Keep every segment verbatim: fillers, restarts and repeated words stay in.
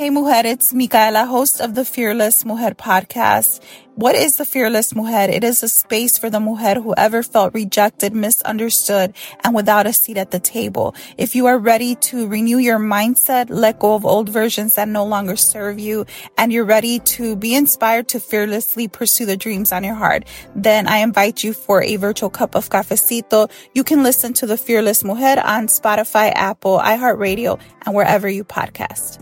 Hey Mujer, it's Micaela, host of the Fearless Mujer podcast. What is the Fearless Mujer? It is a space for the mujer who ever felt rejected, misunderstood, and without a seat at the table. If you are ready to renew your mindset, let go of old versions that no longer serve you, and you're ready to be inspired to fearlessly pursue the dreams on your heart, then I invite you for a virtual cup of cafecito. You can listen to the Fearless Mujer on Spotify, Apple, iHeartRadio, and wherever you podcast.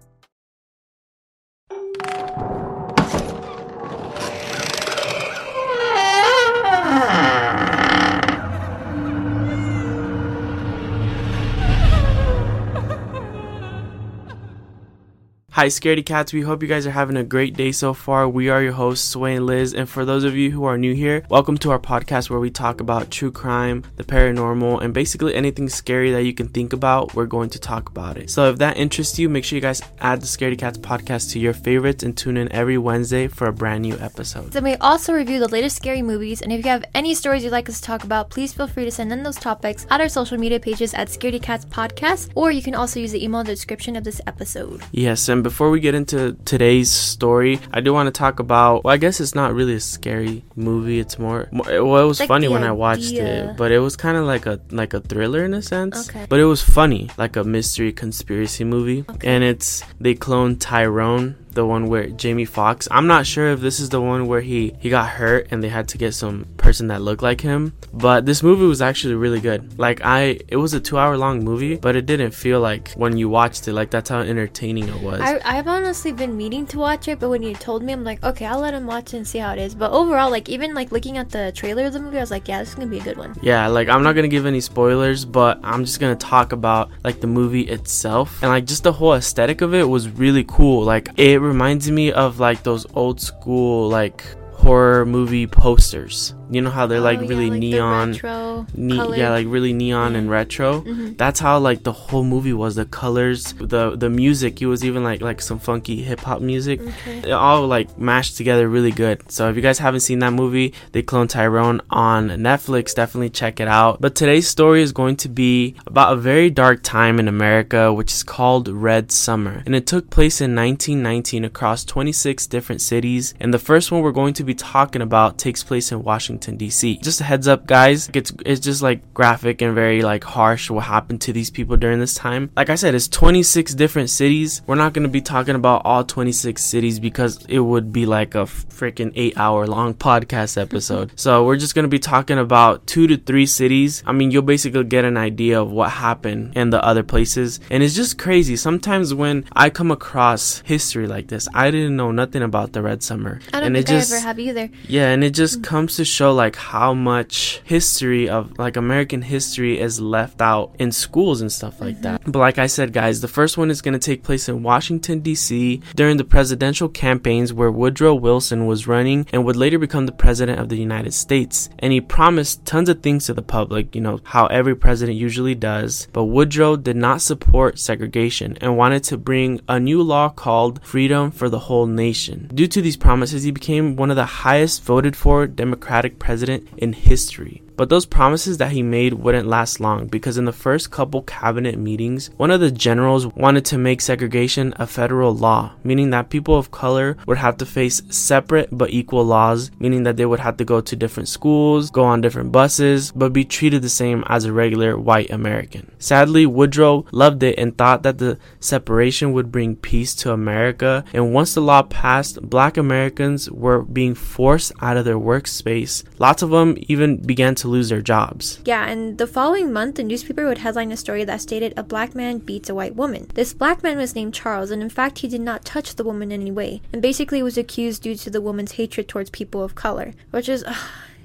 Hi, Scaredy Cats. We hope you guys are having a great day so far. We are your hosts, Sway and Liz. And for those of you who are new here, welcome to our podcast where we talk about true crime, the paranormal, and basically anything scary that you can think about, we're going to talk about it. So if that interests you, make sure you guys add the Scaredy Cats podcast to your favorites and tune in every Wednesday for a brand new episode. Then we also review the latest scary movies. And if you have any stories you'd like us to talk about, please feel free to send in those topics at our social media pages at Scaredy Cats Podcast, or you can also use the email in the description of this episode. Yes, and before we get into today's story, I do want to talk about, well, I guess it's not really a scary movie. It's more, more well, it was like funny when idea. I watched it, but it was kind of like a like a thriller in a sense. Okay. But it was funny, like a mystery conspiracy movie. Okay. And it's, they cloned Tyrone, the one where Jamie Foxx, I'm not sure if this is the one where he he got hurt and they had to get some person that looked like him, but this movie was actually really good. Like, I it was a two hour long movie, but it didn't feel like, when you watched it, like that's how entertaining it was. I, I've honestly been meaning to watch it, but when you told me, I'm like, okay, I'll let him watch it and see how it is. But overall, like, even like looking at the trailer of the movie, I was like, yeah, this is gonna be a good one. Yeah, like, I'm not gonna give any spoilers, but I'm just gonna talk about like the movie itself, and like just the whole aesthetic of it was really cool. Like, it reminds me of like those old school like horror movie posters. You know how they're like oh, really yeah, like neon, retro ne- yeah, like really neon yeah. and retro. Mm-hmm. That's how like the whole movie was. The colors, the the music. It was even like like some funky hip hop music. Okay. It all like mashed together really good. So if you guys haven't seen that movie, They Cloned Tyrone on Netflix, definitely check it out. But today's story is going to be about a very dark time in America, which is called Red Summer, and it took place in nineteen nineteen across twenty-six different cities. And the first one we're going to be talking about takes place in Washington D C. Just a heads up, guys, it's it's just like graphic and very like harsh what happened to these people during this time. Like I said, it's twenty-six different cities. We're not going to be talking about all twenty-six cities because it would be like a freaking eight hour long podcast episode. So we're just going to be talking about two to three cities. I mean, you'll basically get an idea of what happened in the other places. And it's just crazy. Sometimes when I come across history like this, I didn't know nothing about the Red Summer. I don't and think it just, I ever have either. Yeah, and it just mm-hmm. comes to show like how much history of like American history is left out in schools and stuff like mm-hmm. that. But like I said, guys, the first one is going to take place in Washington D C during the presidential campaigns where Woodrow Wilson was running and would later become the president of the United States. And he promised tons of things to the public, you know, how every president usually does. But Woodrow did not support segregation and wanted to bring a new law called Freedom for the Whole Nation. Due to these promises, he became one of the highest voted for Democratic president in history. But those promises that he made wouldn't last long, because in the first couple cabinet meetings, one of the generals wanted to make segregation a federal law, meaning that people of color would have to face separate but equal laws, meaning that they would have to go to different schools, go on different buses, but be treated the same as a regular white American. Sadly, Woodrow loved it and thought that the separation would bring peace to America, and once the law passed, black Americans were being forced out of their workspace. Lots of them even began to lose their jobs. Yeah, and the following month, the newspaper would headline a story that stated a black man beats a white woman. This black man was named Charles, and in fact, he did not touch the woman in any way, and basically was accused due to the woman's hatred towards people of color, which is... Uh,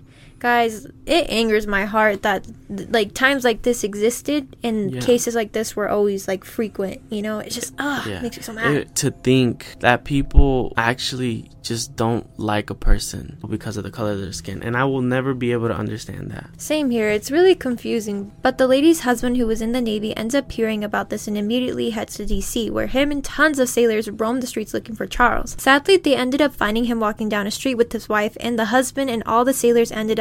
guys, it angers my heart that like times like this existed and yeah. cases like this were always like frequent, you know. It just ugh, yeah. makes me so mad. It, to think that people actually just don't like a person because of the color of their skin, and I will never be able to understand that. Same here. It's really confusing. But the lady's husband, who was in the Navy, ends up hearing about this and immediately heads to D C, where him and tons of sailors roam the streets looking for Charles. Sadly, they ended up finding him walking down a street with his wife, and the husband and all the sailors ended up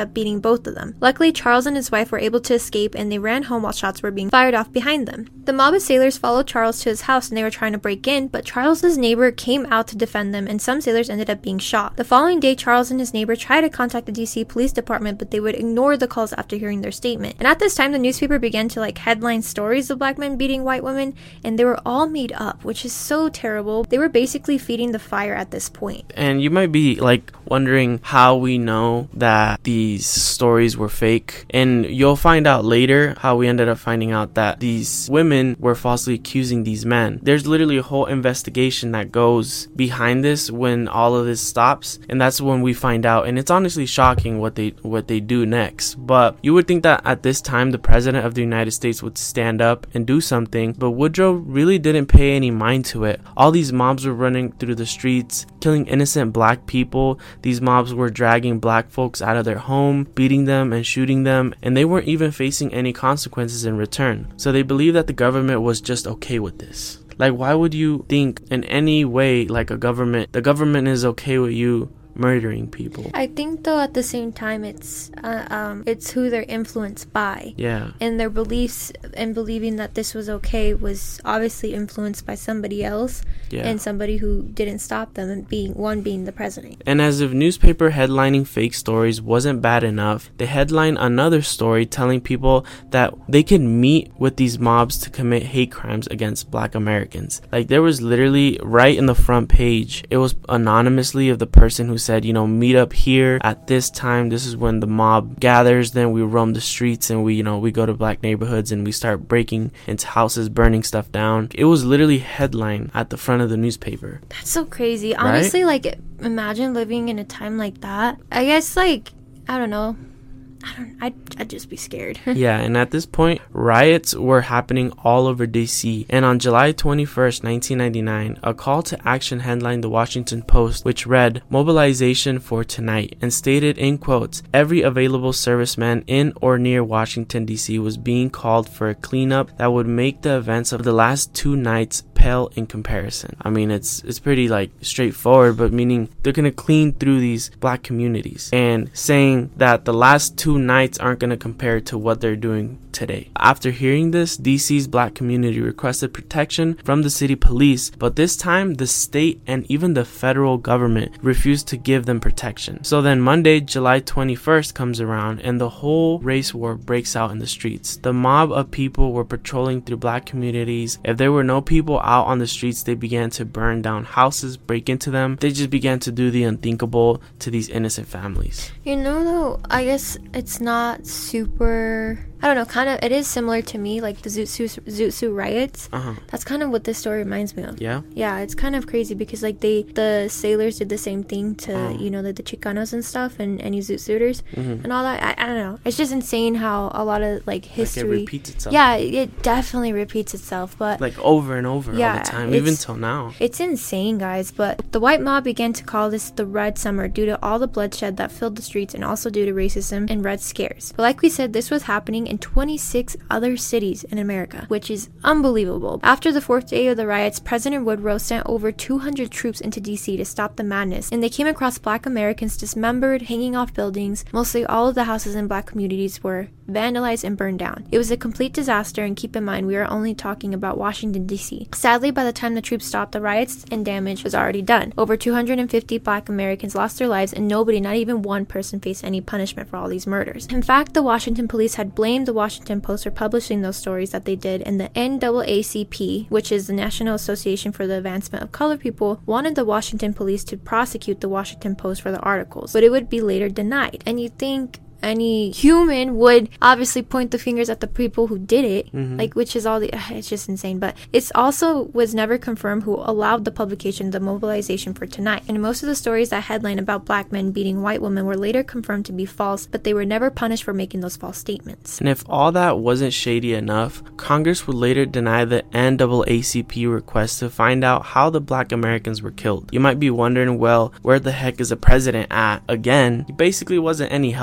up beating both of them. Luckily, Charles and his wife were able to escape, and they ran home while shots were being fired off behind them. The mob of sailors followed Charles to his house, and they were trying to break in, but Charles's neighbor came out to defend them, and some sailors ended up being shot. The following day, Charles and his neighbor tried to contact the D C Police Department, but they would ignore the calls after hearing their statement. And at this time, the newspaper began to like headline stories of black men beating white women, and they were all made up, which is so terrible. They were basically feeding the fire at this point. And you might be like wondering how we know that these stories were fake, and you'll find out later how we ended up finding out that these women were falsely accusing these men. There's literally a whole investigation that goes behind this when all of this stops, and that's when we find out. And it's honestly shocking what they what they do next. But you would think that at this time the president of the United States would stand up and do something, but Woodrow really didn't pay any mind to it. All these mobs were running through the streets, killing innocent black people. These mobs were dragging black folks out of their home, beating them and shooting them, and they weren't even facing any consequences in return. So they believed that the government was just okay with this. Like, why would you think in any way like a government, the government is okay with you murdering people? I think though at the same time it's uh, um it's who they're influenced by. Yeah. And their beliefs and believing that this was okay was obviously influenced by somebody else. Yeah. And somebody who didn't stop them, and being one being the president. And as if newspaper headlining fake stories wasn't bad enough, they headline another story telling people that they can meet with these mobs to commit hate crimes against black Americans. Like, there was literally right in the front page, it was anonymously of the person who said, you know, meet up here at this time. This is when the mob gathers. Then we roam the streets and we, you know, we go to black neighborhoods and we start breaking into houses, burning stuff down. It was literally headline at the front of the newspaper. That's so crazy. Honestly, right? Like, imagine living in a time like that. I guess, like, I don't know. I don't, I'd, I'd just be scared. Yeah, and at this point, riots were happening all over D C. And on July twenty-first, nineteen ninety-nine, a call to action headlined the Washington Post, which read, "Mobilization for tonight," and stated in quotes, "Every available serviceman in or near Washington, D C was being called for a cleanup that would make the events of the last two nights pale in comparison." I mean, it's it's pretty like straightforward, but meaning they're gonna clean through these black communities, and saying that the last two nights aren't gonna compare to what they're doing today. After hearing this, D C's black community requested protection from the city police, but this time the state and even the federal government refused to give them protection. So then Monday, July twenty-first comes around, and the whole race war breaks out in the streets. The mob of people were patrolling through black communities. If there were no people out on the streets, they began to burn down houses, break into them. They just began to do the unthinkable to these innocent families. You know, though, I guess it's not super, I don't know, kind of, it is similar to me, like the Zoot Suit, Zoot Suit riots. Uh-huh. That's kind of what this story reminds me of. Yeah? Yeah, it's kind of crazy because, like, they, the sailors did the same thing to, oh. you know, the, the Chicanos and stuff, and any Zoot Suiters, mm-hmm. and all that. I, I don't know. It's just insane how a lot of, like, history. Like it repeats itself. Yeah, it definitely repeats itself, but. Like, over and over yeah, all the time, even till now. It's insane, guys, but the white mob began to call this the Red Summer due to all the bloodshed that filled the streets, and also due to racism and red scares. But like we said, this was happening in twenty-six other cities in America, which is unbelievable. After the fourth day of the riots, President Woodrow sent over two hundred troops into D C to stop the madness, and they came across black Americans dismembered, hanging off buildings. Mostly all of the houses in black communities were vandalized and burned down. It was a complete disaster, and keep in mind, we are only talking about Washington, D C. Sadly, by the time the troops stopped, the riots and damage was already done. Over two hundred fifty black Americans lost their lives, and nobody, not even one person, faced any punishment for all these murders. In fact, the Washington police had blamed the Washington Post for publishing those stories that they did, and the N double A C P, which is the National Association for the Advancement of Colored People, wanted the Washington police to prosecute the Washington Post for the articles, but it would be later denied. And you think any human would obviously point the fingers at the people who did it, mm-hmm. like, which is all the, it's just insane. But it's also was never confirmed who allowed the publication of the mobilization for tonight. And most of the stories that headline about black men beating white women were later confirmed to be false, but they were never punished for making those false statements. And if all that wasn't shady enough, Congress would later deny the N double A C P request to find out how the black Americans were killed. You might be wondering, well, where the heck is the president at? Again, he basically wasn't any help. You think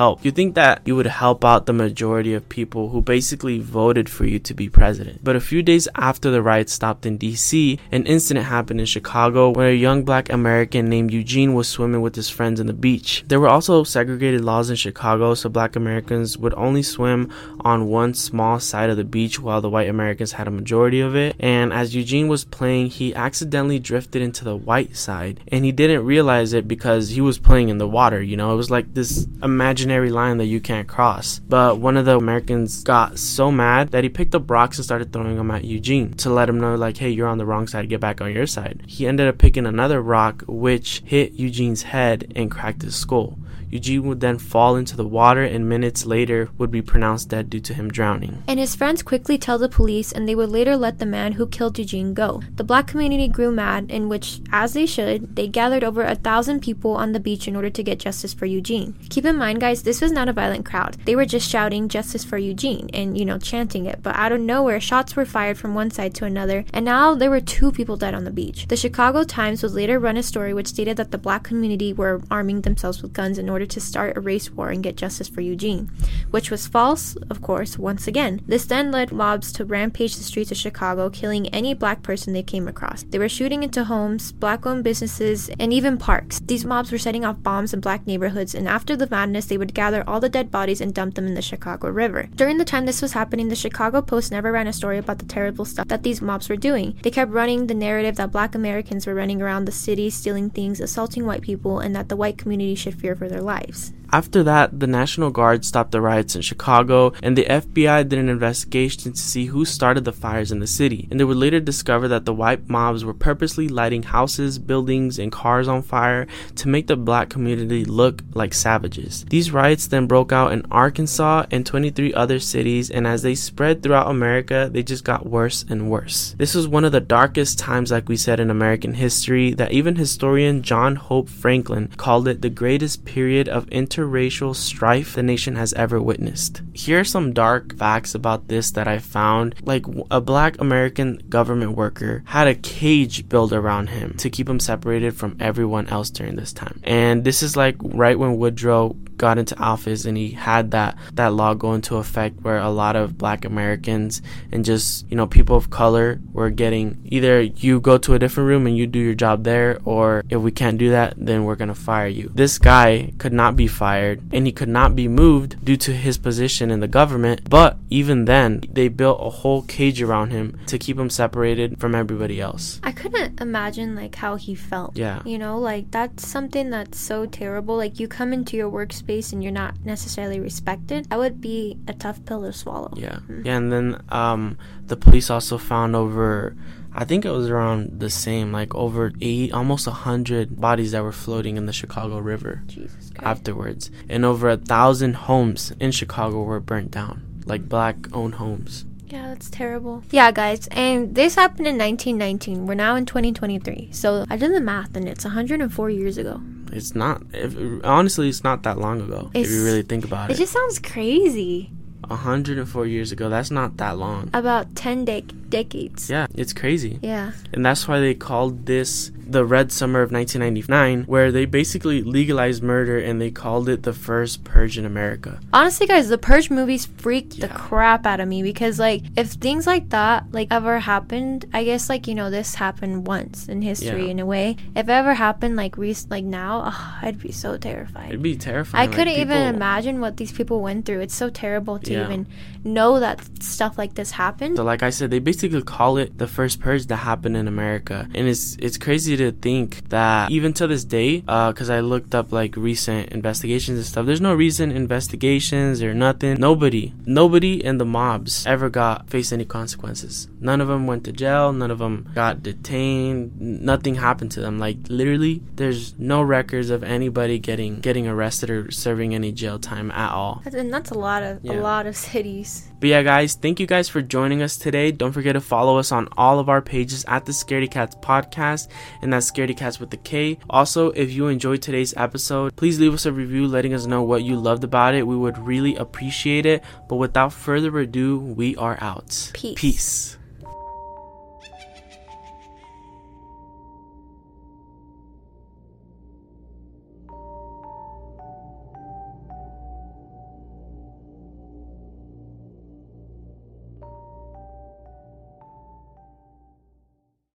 think that you would help out the majority of people who basically voted for you to be president. But a few days after the riots stopped in D C, an incident happened in Chicago where a young black American named Eugene was swimming with his friends on the beach. There were also segregated laws in Chicago, so black Americans would only swim on one small side of the beach while the white Americans had a majority of it. And as Eugene was playing, he accidentally drifted into the white side, and he didn't realize it because he was playing in the water. You know, it was like this imaginary line that you can't cross. But one of the Americans got so mad that he picked up rocks and started throwing them at Eugene to let him know, like, hey, you're on the wrong side, get back on your side. He ended up picking another rock which hit Eugene's head and cracked his skull. Eugene would then fall into the water and minutes later would be pronounced dead due to him drowning. And his friends quickly tell the police, and they would later let the man who killed Eugene go. The black community grew mad, in which, as they should, they gathered over a thousand people on the beach in order to get justice for Eugene. Keep in mind, guys, this was not a violent crowd. They were just shouting justice for Eugene and, you know, chanting it. But out of nowhere, shots were fired from one side to another, and now there were two people dead on the beach. The Chicago Times would later run a story which stated that the black community were arming themselves with guns in order to start a race war and get justice for Eugene, which was false, of course, once again. This then led mobs to rampage the streets of Chicago, killing any black person they came across. They were shooting into homes, black-owned businesses, and even parks. These mobs were setting off bombs in black neighborhoods, and after the madness, they would gather all the dead bodies and dump them in the Chicago River. During the time this was happening, the Chicago Post never ran a story about the terrible stuff that these mobs were doing. They kept running the narrative that black Americans were running around the city, stealing things, assaulting white people, and that the white community should fear for their lives. After that, the National Guard stopped the riots in Chicago, and the F B I did an investigation to see who started the fires in the city. And they would later discover that the white mobs were purposely lighting houses, buildings, and cars on fire to make the black community look like savages. These riots then broke out in Arkansas and twenty-three other cities, and as they spread throughout America, they just got worse and worse. This was one of the darkest times, like we said, in American history, that even historian John Hope Franklin called it the greatest period of inter racial strife the nation has ever witnessed. Here are some dark facts about this that I found. Like, a black American government worker had a cage built around him to keep him separated from everyone else during this time. And this is like right when Woodrow got into office, and he had that that law go into effect where a lot of black Americans and just, you know, people of color were getting, either you go to a different room and you do your job there, or if we can't do that, then we're gonna fire you. This guy could not be fired, and he could not be moved due to his position in the government, but even then they built a whole cage around him to keep him separated from everybody else. I couldn't imagine like how he felt. Yeah. You know, like that's something that's so terrible. Like, you come into your workspace and you're not necessarily respected. That would be a tough pill to swallow. Yeah. Mm-hmm. Yeah, and then um the police also found over, I think it was around the same, like over eight, almost a hundred bodies that were floating in the Chicago River. Jesus Christ. Afterwards. And over a thousand homes in Chicago were burnt down, like black-owned homes. Yeah, that's terrible. Yeah, guys, and this happened in nineteen nineteen. We're now in twenty twenty-three. So I did the math, and it's one hundred four years ago. It's not, if, honestly, it's not that long ago, it's, if you really think about it. It just sounds crazy. one hundred four years ago, that's not that long. About ten dec- decades. Yeah, it's crazy. Yeah. And that's why they called this the Red Summer of nineteen ninety-nine, where they basically legalized murder and they called it the first purge in America. Honestly, guys, the Purge movies freaked Yeah. the crap out of me, because like if things like that like ever happened, I guess like, you know, this happened once in history. Yeah. In a way. If it ever happened like rec- like now, oh, I'd be so terrified. It'd be terrifying. I like, couldn't even people- imagine what these people went through. It's so terrible to Yeah. even know that stuff like this happened. So like I said, they basically call it the first purge that happened in America. And it's it's crazy to think that even to this day, uh, because I looked up like recent investigations and stuff, there's no recent investigations or nothing. Nobody, nobody in the mobs ever got faced any consequences. None of them went to jail. None of them got detained. Nothing happened to them. Like literally, there's no records of anybody getting getting arrested or serving any jail time at all. And that's a lot of Yeah. a lot of cities. But yeah, guys, thank you guys for joining us today. Don't forget to follow us on all of our pages at the Scaredy Cats podcast, and that's Scaredy Cats with the K. Also, if you enjoyed today's episode, please leave us a review letting us know what you loved about it. We would really appreciate it. But without further ado, we are out. Peace. Peace.